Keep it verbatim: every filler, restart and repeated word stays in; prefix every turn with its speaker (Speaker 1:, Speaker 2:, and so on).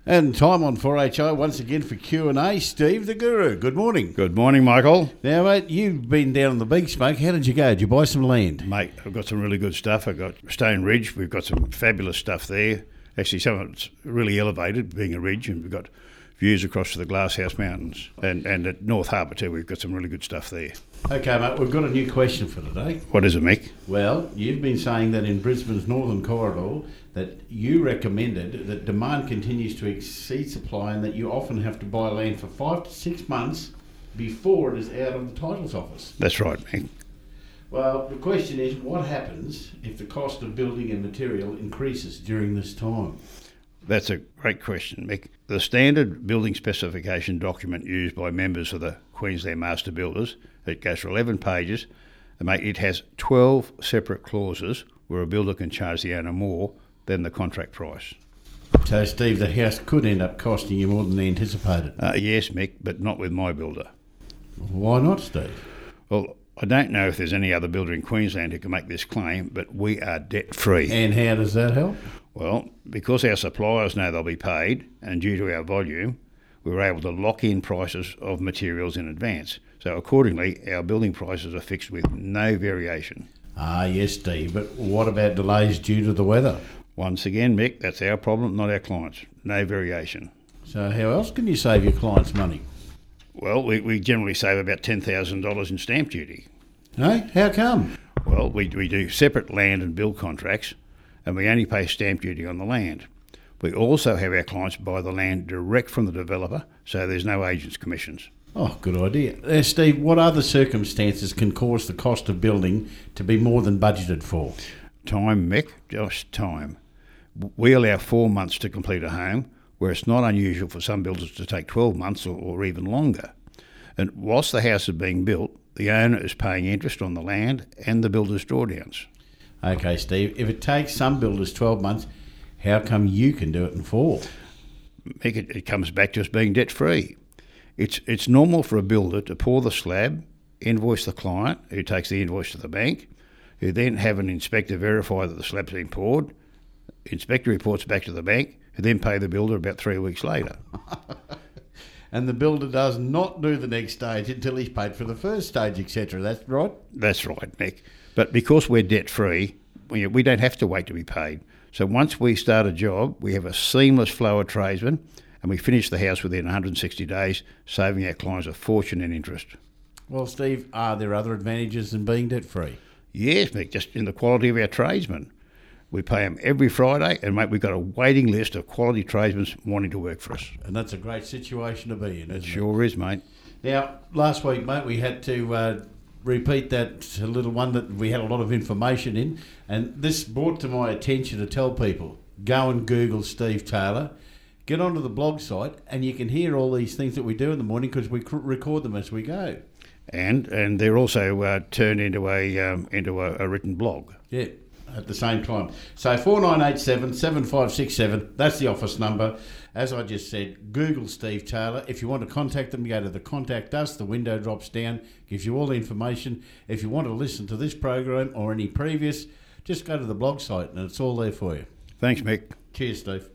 Speaker 1: And time on four H I once again for Q and A. Steve the Guru, good morning.
Speaker 2: Good morning, Michael.
Speaker 1: Now, mate, you've been down on the beach, mate. How did you go? Did you buy some land?
Speaker 2: Mate, I've got some really good stuff. I've got Stone Ridge. We've got some fabulous stuff there. Actually, some of it's really elevated, being a ridge, and we've got views across to the Glasshouse Mountains. And, and at North Harbour too, we've got some really good stuff there.
Speaker 1: Okay, mate, we've got a new question for today.
Speaker 2: What is it, Mick?
Speaker 1: Well, you've been saying that in Brisbane's Northern Corridor that you recommended that demand continues to exceed supply and that you often have to buy land for five to six months before it is out of the titles office.
Speaker 2: That's right, Mick.
Speaker 1: Well, the question is, what happens if the cost of building and material increases during this time?
Speaker 2: That's a great question, Mick. The standard building specification document used by members of the Queensland Master Builders, it goes for eleven pages, and mate, it has twelve separate clauses where a builder can charge the owner more than the contract price.
Speaker 1: So, Steve, the house could end up costing you more than anticipated.
Speaker 2: Uh, yes, Mick, but not with my builder.
Speaker 1: Why not, Steve?
Speaker 2: Well, I don't know if there's any other builder in Queensland who can make this claim, but we are debt-free.
Speaker 1: And how does that help?
Speaker 2: Well, because our suppliers know they'll be paid, and due to our volume, we were able to lock in prices of materials in advance. So accordingly, our building prices are fixed with no variation.
Speaker 1: Ah, yes, Steve, but what about delays due to the weather?
Speaker 2: Once again, Mick, that's our problem, not our clients. No variation.
Speaker 1: So how else can you save your clients money?
Speaker 2: Well, we, we generally save about ten thousand dollars in stamp duty.
Speaker 1: Hey, how come?
Speaker 2: Well, we, we do separate land and build contracts, and we only pay stamp duty on the land. We also have our clients buy the land direct from the developer, so there's no agents' commissions.
Speaker 1: Oh, good idea. Uh, Steve, what other circumstances can cause the cost of building to be more than budgeted for?
Speaker 2: Time, Mick, just time. We allow four months to complete a home, where it's not unusual for some builders to take twelve months or, or even longer. And whilst the house is being built, the owner is paying interest on the land and the builder's drawdowns.
Speaker 1: Okay, Steve, if it takes some builders twelve months, how come you can do it in four?
Speaker 2: Mick, it, it comes back to us being debt-free. It's it's normal for a builder to pour the slab, invoice the client, who takes the invoice to the bank, who then have an inspector verify that the slab's been poured. Inspector reports back to the bank, who then pay the builder about three weeks later.
Speaker 1: And the builder does not do the next stage until he's paid for the first stage, et cetera. That's right?
Speaker 2: That's right, Mick. But because we're debt-free, we, we don't have to wait to be paid. So once we start a job, we have a seamless flow of tradesmen, and we finish the house within one hundred sixty days, saving our clients a fortune in interest.
Speaker 1: Well, Steve, are there other advantages in being debt-free?
Speaker 2: Yes, Mick, just in the quality of our tradesmen. We pay them every Friday, and mate, we've got a waiting list of quality tradesmen wanting to work for us.
Speaker 1: And that's a great situation to be in, isn't
Speaker 2: It sure
Speaker 1: it?
Speaker 2: is, mate.
Speaker 1: Now, last week, mate, we had to uh, repeat that little one that we had a lot of information in, and this brought to my attention to tell people, go and Google Steve Taylor, get onto the blog site, and you can hear all these things that we do in the morning because we c- record them as we go.
Speaker 2: And and they're also uh, turned into a um, into a, a written blog.
Speaker 1: Yeah, at the same time. So four nine eight seven, seven five six seven, that's the office number. As I just said, Google Steve Taylor. If you want to contact them, go to the Contact Us. The window drops down, gives you all the information. If you want to listen to this program or any previous, just go to the blog site and it's all there for you.
Speaker 2: Thanks, Mick.
Speaker 1: Cheers, Steve.